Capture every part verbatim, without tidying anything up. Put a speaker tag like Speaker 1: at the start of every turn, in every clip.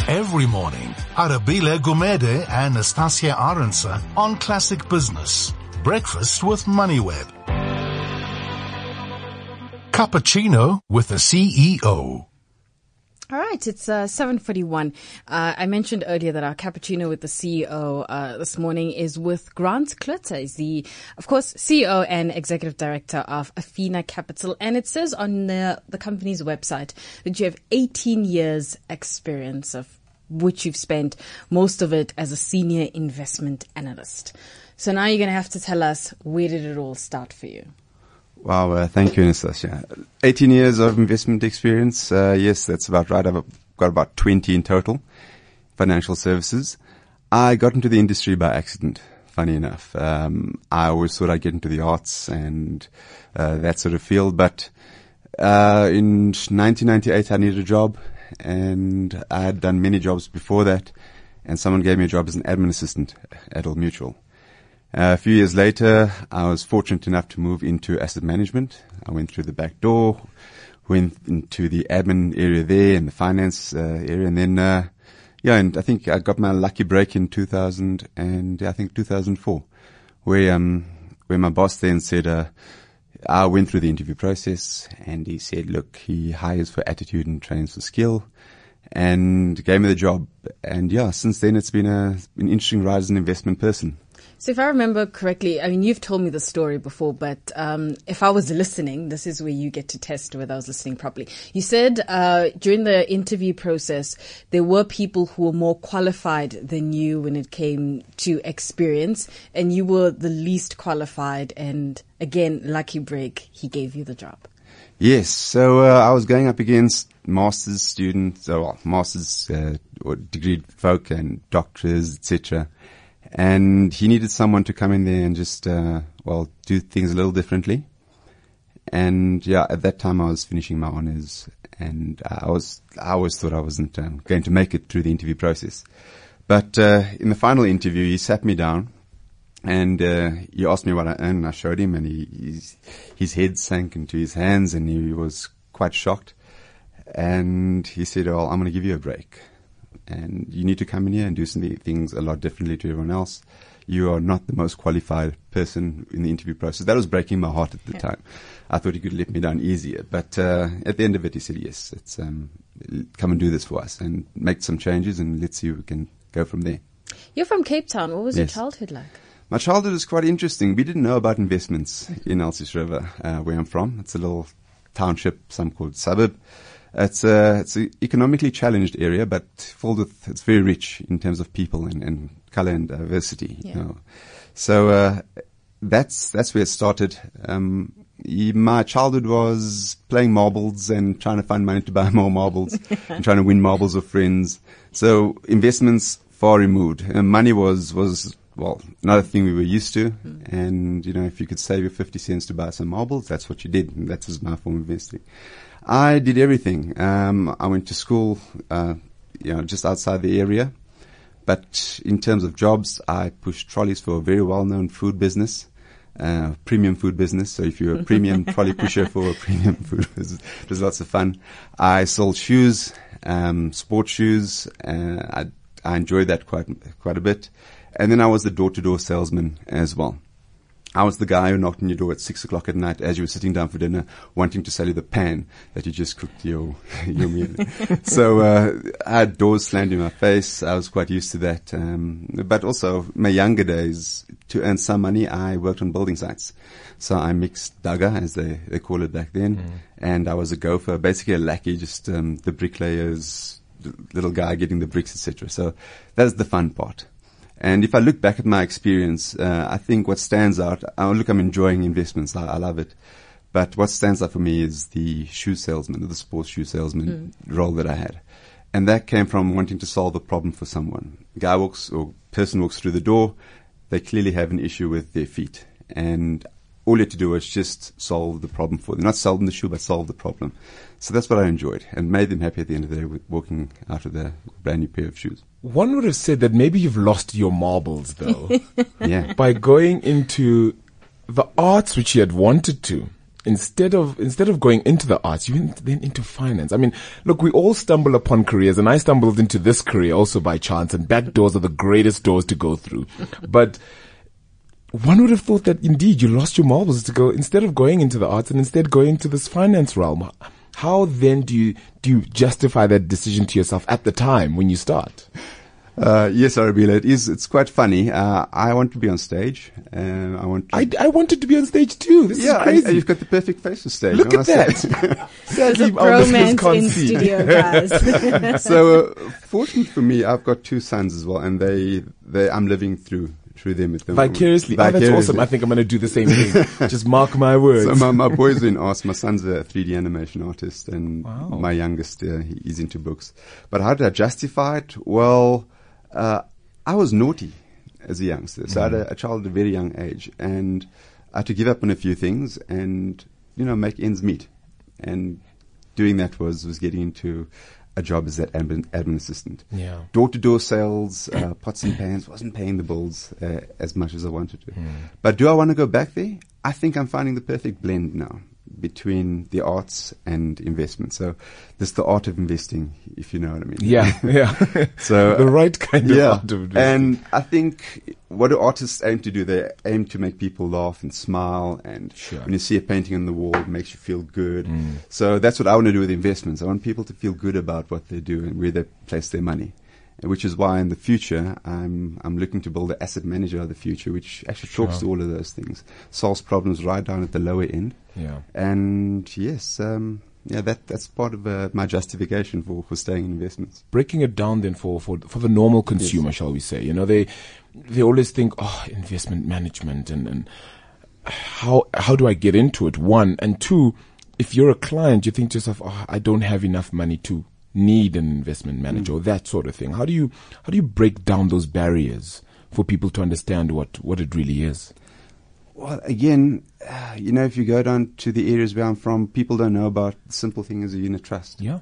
Speaker 1: Every morning, Arabile Gumede and Nastasia Aronsa on Classic Business. Breakfast with MoneyWeb. Cappuccino with the C E O.
Speaker 2: All right, it's uh, seven forty-one. Uh, I mentioned earlier that our cappuccino with the C E O uh, this morning is with Grant Klitzer. He's the, of course, C E O and Executive Director of Afina Capital. And it says on the, the company's website that you have eighteen years experience, of which you've spent most of it as a senior investment analyst. So now you're going to have to tell us, where did it all start for you?
Speaker 3: Wow, uh, thank you, Anastasia. eighteen years of investment experience. Uh, yes, that's about right. I've got about twenty in total, financial services. I got into the industry by accident, funny enough. Um, I always thought I'd get into the arts and uh, that sort of field. But uh, in nineteen ninety-eight, I needed a job, and I had done many jobs before that, and someone gave me a job as an admin assistant at Old Mutual. Uh, a few years later, I was fortunate enough to move into asset management. I went through the back door, went into the admin area there and the finance uh, area, and then, uh, yeah, and I think I got my lucky break in two thousand and I think two thousand four, where um, where my boss then said, uh, I went through the interview process, and he said, look, he hires for attitude and trains for skill, and gave me the job. And yeah, since then it's been a an interesting ride as an investment person.
Speaker 2: So if I remember correctly, I mean, you've told me the story before, but um, if I was listening, this is where you get to test whether I was listening properly. You said uh, during the interview process, there were people who were more qualified than you when it came to experience, and you were the least qualified, and again, lucky break, he gave you the job.
Speaker 3: Yes, so uh, I was going up against master's students, or well, master's uh, or degree folk and doctors, et cetera. And he needed someone to come in there and just, uh, well, do things a little differently. And yeah, at that time I was finishing my honors, and I was, I always thought I wasn't um, going to make it through the interview process. But, uh, in the final interview, he sat me down and, uh, he asked me what I earned, and I showed him, and he, his, his head sank into his hands, and he was quite shocked. And he said, well, I'm going to give you a break. And you need to come in here and do some things a lot differently to everyone else. You are not the most qualified person in the interview process. That was breaking my heart at the yeah. time. I thought he could let me down easier. But uh, at the end of it, he said, yes, it's um, come and do this for us and make some changes, and let's see if we can go from there.
Speaker 2: You're from Cape Town. What was
Speaker 3: yes.
Speaker 2: your childhood like?
Speaker 3: My childhood was quite interesting. We didn't know about investments in Elsies River, uh, where I'm from. It's a little township, some call it suburb. It's a, it's an economically challenged area, but filled with, it's very rich in terms of people and, and color and diversity.
Speaker 2: Yeah.
Speaker 3: You know. So, uh, that's, that's where it started. Um, my childhood was playing marbles and trying to find money to buy more marbles and trying to win marbles of friends. So investments far removed. And money was, was, well, another thing we were used to. Mm. And, you know, if you could save your fifty cents to buy some marbles, that's what you did. And that was my form of investing. I did everything. Um, I went to school, uh, you know, just outside the area. But in terms of jobs, I pushed trolleys for a very well-known food business, uh, premium food business. So if you're a premium trolley pusher for a premium food business, it was lots of fun. I sold shoes, um, sports shoes. Uh, I, I enjoyed that quite, quite a bit. And then I was the door-to-door salesman as well. I was the guy who knocked on your door at six o'clock at night as you were sitting down for dinner, wanting to sell you the pan that you just cooked your your meal in. So uh, I had doors slammed in my face. I was quite used to that. Um, but also, my younger days, to earn some money, I worked on building sites. So I mixed dagga, as they, they call it back then, mm. and I was a gopher, basically a lackey, just um, the bricklayers, the little guy getting the bricks, et cetera. So that's the fun part. And if I look back at my experience, uh, I think what stands out, oh, look, I'm enjoying investments. I, I love it. But what stands out for me is the shoe salesman, the sports shoe salesman mm. role that I had. And that came from wanting to solve a problem for someone. A guy walks, or person walks through the door, they clearly have an issue with their feet. And all you had to do was just solve the problem for them. Not solve them the shoe, but solve the problem. So that's what I enjoyed and made them happy at the end of the day with walking out of the brand new pair of shoes.
Speaker 4: One would have said that maybe you've lost your marbles, though.
Speaker 3: Yeah.
Speaker 4: By going into the arts which you had wanted to, instead of instead of going into the arts, you went then into finance. I mean, look, we all stumble upon careers, and I stumbled into this career also by chance, and back doors are the greatest doors to go through. But one would have thought that indeed you lost your marbles to go, instead of going into the arts and instead going into this finance realm. How then do you do you justify that decision to yourself at the time when you start?
Speaker 3: Uh, yes, Arabella, it is. It's quite funny. Uh, I want to be on stage. Uh, I want. To
Speaker 4: I, I wanted to be on stage too. This
Speaker 3: yeah,
Speaker 4: is crazy.
Speaker 3: and you've got the perfect face for stage.
Speaker 4: Look
Speaker 3: I
Speaker 4: at
Speaker 3: must
Speaker 4: that.
Speaker 2: There's a
Speaker 4: Sadly, our listeners
Speaker 2: bromance
Speaker 4: can't
Speaker 2: in
Speaker 4: see.
Speaker 2: studio, guys.
Speaker 3: So, uh, fortunate for me, I've got two sons as well, and they, they, I'm living through through them at the moment.
Speaker 4: Vicariously. Oh, that's awesome. I think I'm going to do the same thing. Just mark my words.
Speaker 3: So my, my boys are in arts. My son's a three D animation artist, and
Speaker 4: Wow.
Speaker 3: my youngest, uh, he- he's into books. But how did I justify it? Well, uh, I was naughty as a youngster. So I had a, a child at a very young age, and I had to give up on a few things and, you know, make ends meet. And doing that was, was getting into a job as that admin, admin assistant.
Speaker 4: Yeah.
Speaker 3: Door-to-door sales, uh, pots and pans, wasn't paying the bills uh, as much as I wanted to. But do I want to go back there? I think I'm finding the perfect blend now between the arts and investment. So this is the art of investing, if you know what I mean.
Speaker 4: Yeah, yeah.
Speaker 3: So
Speaker 4: the right kind of
Speaker 3: yeah,
Speaker 4: art of investing.
Speaker 3: and I think what do artists aim to do? They aim to make people laugh and smile, and
Speaker 4: Sure.
Speaker 3: when you see a painting on the wall, it makes you feel good.
Speaker 4: Mm.
Speaker 3: So that's what I want to do with investments. I want people to feel good about what they do and where they place their money, which is why in the future I'm I'm looking to build an asset manager of the future, which actually talks
Speaker 4: Sure.
Speaker 3: to all of those things, solves problems right down at the lower end.
Speaker 4: Yeah.
Speaker 3: And yes, um, yeah, that that's part of uh, my justification for, for staying in investments.
Speaker 4: Breaking it down then for, for, for the normal consumer, shall we say, you know, they, they always think, oh, investment management and, and how, how do I get into it? One, and two, if you're a client, you think to yourself, oh, I don't have enough money to need an investment manager or that sort of thing. How do you, how do you break down those barriers for people to understand what, what it really is?
Speaker 3: Well, again, uh, you know, if you go down to the areas where I'm from, people don't know about the simple thing as a unit trust.
Speaker 4: Yeah.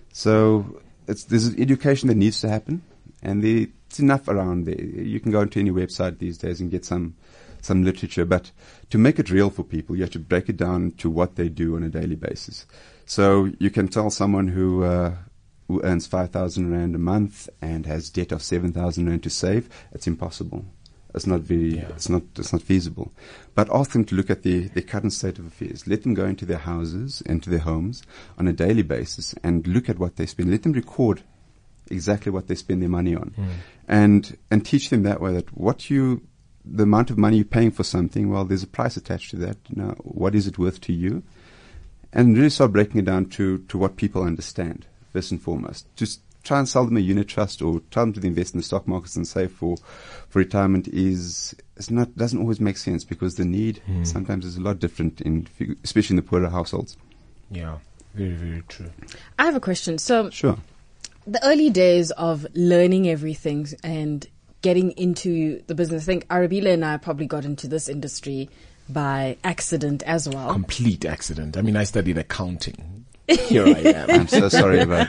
Speaker 3: So it's, there's an education that needs to happen, and there, it's enough around there. You can go onto any website these days and get some some literature, but to make it real for people, you have to break it down to what they do on a daily basis. So you can tell someone who uh, who earns five thousand rand a month and has debt of seven thousand rand to save, it's impossible. It's not very,
Speaker 4: Yeah.
Speaker 3: it's not, it's not feasible. But ask them to look at the, the current state of affairs. Let them go into their houses, into their homes on a daily basis and look at what they spend. Let them record exactly what they spend their money on.
Speaker 4: Mm.
Speaker 3: And, and teach them that way that what you, the amount of money you're paying for something, well, there's a price attached to that. You know, what is it worth to you? And really start breaking it down to, to what people understand, first and foremost. Just try and sell them a unit trust or tell them to invest in the stock markets and save for, for retirement is, it's not, doesn't always make sense because the need
Speaker 4: Mm.
Speaker 3: sometimes is a lot different in, especially in the poorer households.
Speaker 4: Yeah. Very, very true.
Speaker 2: I have a question. So
Speaker 3: Sure.
Speaker 2: the early days of learning everything and getting into the business, I think Arabella and I probably got into this industry by accident as well.
Speaker 4: Complete accident. I mean, I studied accounting. Here I am.
Speaker 3: I'm so sorry about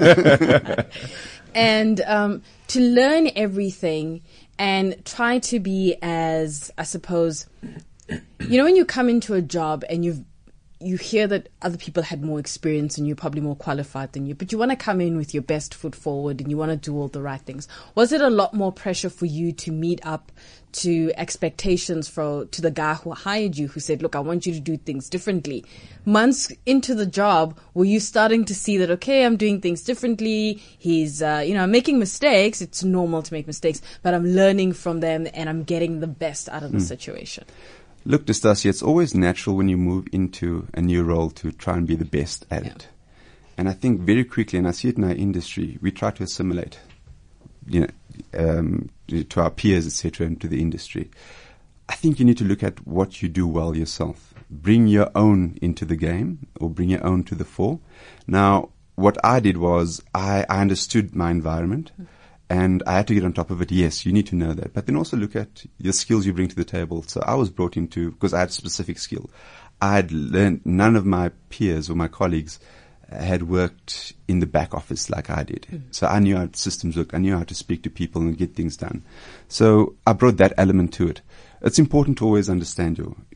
Speaker 3: that.
Speaker 2: And um, to learn everything and try to be as, I suppose, you know, when you come into a job and you've you hear that other people had more experience and you're probably more qualified than you, but you want to come in with your best foot forward and you want to do all the right things. Was it a lot more pressure for you to meet up to expectations for to the guy who hired you, who said, look, I want you to do things differently? Months into the job, were you starting to see that, okay, I'm doing things differently. He's, uh, you know, I'm making mistakes. It's normal to make mistakes, but I'm learning from them and I'm getting the best out of the situation.
Speaker 3: Look, Nastasia, it's always natural when you move into a new role to try and be the best at
Speaker 2: Yeah.
Speaker 3: it. And I think very quickly, and I see it in our industry, we try to assimilate, you know, um, to our peers, et cetera, and to the industry. I think you need to look at what you do well yourself. Bring your own into the game or bring your own to the fore. Now, what I did was I, I understood my environment. And I had to get on top of it. Yes, you need to know that. But then also look at the skills you bring to the table. So I was brought into, because I had a specific skill. I had learned, none of my peers or my colleagues had worked in the back office like I did. Mm. So I knew how systems work. I knew how to speak to people and get things done. So I brought that element to it. It's important to always understand your,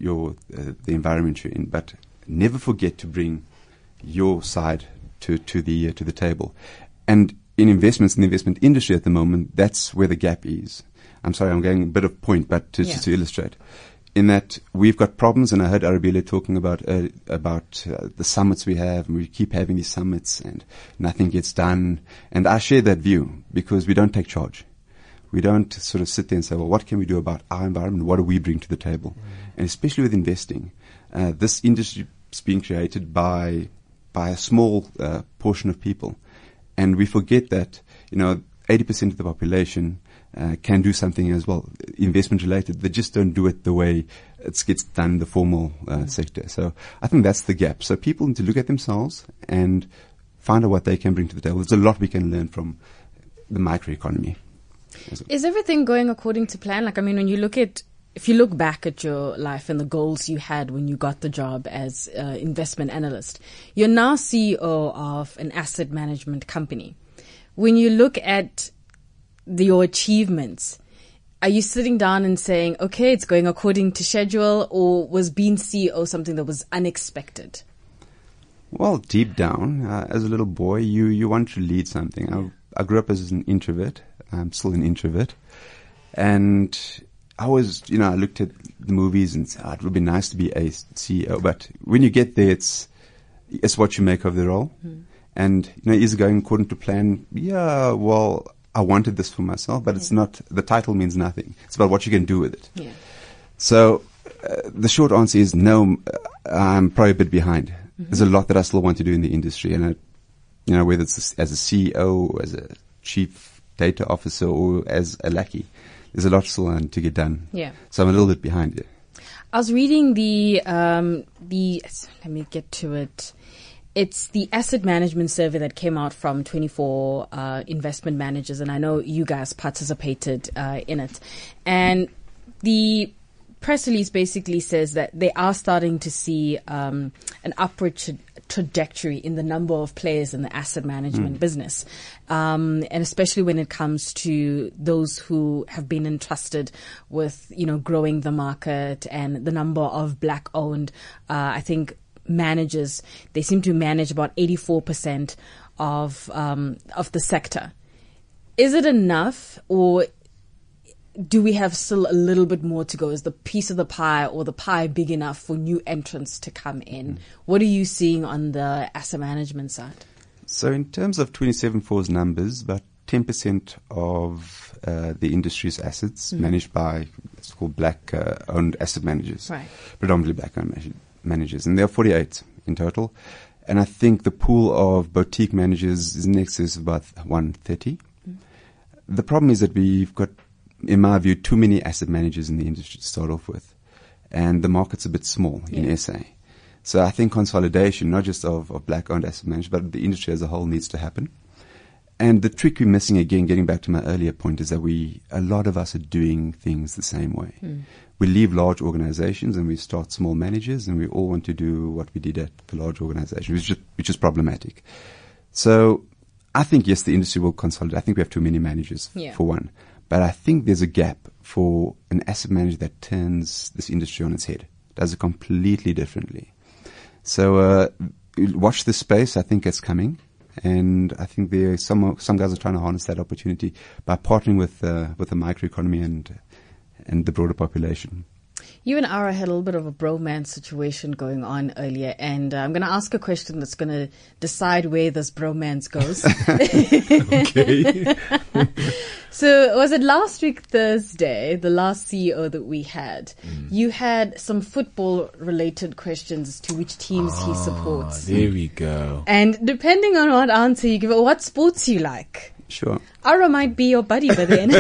Speaker 3: your uh, the environment you're in, but never forget to bring your side to to the uh, to the table. And in investments, in the investment industry at the moment, that's where the gap is. I'm sorry, I'm going a bit of point, but to,
Speaker 2: yeah.
Speaker 3: just to illustrate, in that we've got problems, and I heard Arabile talking about uh, about uh, the summits we have, and we keep having these summits, and nothing gets done. And I share that view because we don't take charge. We don't sort of sit there and say, well, what can we do about our environment? What do we bring to the table? Mm. And especially with investing, uh, this industry is being created by by a small uh, portion of people. And we forget that, you know, eighty percent of the population uh, can do something as well, investment related. They just don't do it the way it gets done in the formal uh, mm. sector. So I think that's the gap. So people need to look at themselves and find out what they can bring to the table. There's a lot we can learn from the microeconomy.
Speaker 2: Is everything going according to plan? Like, I mean, when you look at, if you look back at your life and the goals you had when you got the job as uh, investment analyst, you're now C E O of an asset management company. When you look at the, your achievements, are you sitting down and saying, okay, it's going according to schedule, or was being C E O something that was unexpected?
Speaker 3: Well, deep down, uh, as a little boy, you, you want to lead something. I, I grew up as an introvert. I'm still an introvert. And I was, you know, I looked at the movies and said, oh, it would be nice to be a C E O. But when you get there, it's it's what you make of the role. Mm. And, you know, is it going according to plan? Yeah, well, I wanted this for myself, but mm. it's not, the title means nothing. It's about what you can do with it. Yeah. So uh, the short answer is no, I'm probably a bit behind. Mm-hmm. There's a lot that I still want to do in the industry. And, I, you know, whether it's as a C E O, or as a chief data officer, or as a lackey, there's a lot still to get done. Yeah. So I'm a little bit behind it.
Speaker 2: I was reading the, um, the, let me get to it. It's the asset management survey that came out from twenty-four uh, investment managers, and I know you guys participated uh, in it. And the press release basically says that they are starting to see um, an upward tra- trajectory in the number of players in the asset management mm. business, um, and especially when it comes to those who have been entrusted with, you know, growing the market and the number of black-owned, uh, I think, managers. They seem to manage about eighty-four percent of um, of the sector. Is it enough, or do we have still a little bit more to go? Is the piece of the pie or the pie big enough for new entrants to come in? Mm. What are you seeing on the asset management side?
Speaker 3: So in terms of twenty-seven four's numbers, about ten percent of uh, the industry's assets mm. managed by, it's called black uh, owned asset managers, right. predominantly black owned managers. managers, and there are forty-eight in total. And I think the pool of boutique managers is in excess of about one hundred thirty. Mm. The problem is that we've got, in my view, too many asset managers in the industry to start off with. And the market's a bit small yeah. in S A. So I think consolidation, not just of, of black-owned asset managers, but the industry as a whole needs to happen. And the trick we're missing, again, getting back to my earlier point, is that we, a lot of us are doing things the same way. Mm. We leave large organizations and we start small managers, and we all want to do what we did at the large organization, which is, which is problematic. So I think, yes, the industry will consolidate. I think we have too many managers, yeah. for one. But I think there's a gap for an asset manager that turns this industry on its head, does it completely differently. So uh, watch this space. I think it's coming. And I think there some some guys are trying to harness that opportunity by partnering with uh, with the microeconomy and and the broader population.
Speaker 2: You and Ara had a little bit of a bromance situation going on earlier, and uh, I'm going to ask a question that's going to decide where this bromance goes.
Speaker 4: Okay.
Speaker 2: So was it last week Thursday, the last C E O that we had, mm. you had some football-related questions as to which teams ah, he supports.
Speaker 4: There we go.
Speaker 2: And depending on what answer you give, what sports you like.
Speaker 3: Sure.
Speaker 2: Ara might be your buddy by then.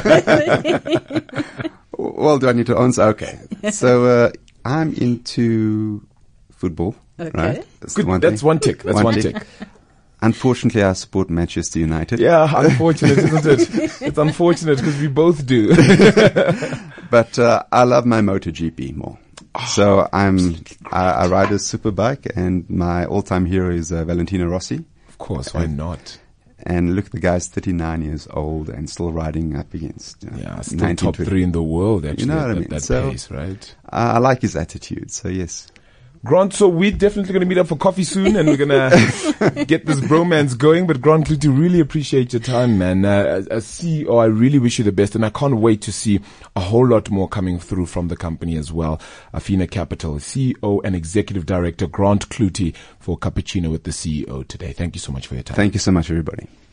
Speaker 3: Well, do I need to answer? Okay. So uh, I'm into football.
Speaker 2: Okay.
Speaker 3: Right?
Speaker 4: That's Good. One That's thing. one tick. That's one, one tick. tick.
Speaker 3: Unfortunately, I support Manchester United.
Speaker 4: Yeah, unfortunate, isn't it? It's unfortunate because we both do.
Speaker 3: But uh, I love my MotoGP more. Oh, so I'm I, I ride a superbike, and my all-time hero is uh, Valentino Rossi.
Speaker 4: Of course, why not?
Speaker 3: And look, the guy's thirty-nine years old and still riding up against, you know,
Speaker 4: Yeah, still top three in the world, actually,
Speaker 3: You know what
Speaker 4: at
Speaker 3: I
Speaker 4: that-
Speaker 3: mean?
Speaker 4: that
Speaker 3: So-
Speaker 4: pace, right?
Speaker 3: I I like his attitude. So yes.
Speaker 4: Grant, so we're definitely going to meet up for coffee soon, and we're going to get this bromance going. But Grant Cloete, really appreciate your time, man. Uh, as, as C E O, I really wish you the best, and I can't wait to see a whole lot more coming through from the company as well. Afina Capital, C E O and Executive Director Grant Cloete for Cappuccino with the C E O today. Thank you so much for your time.
Speaker 3: Thank you so much, everybody.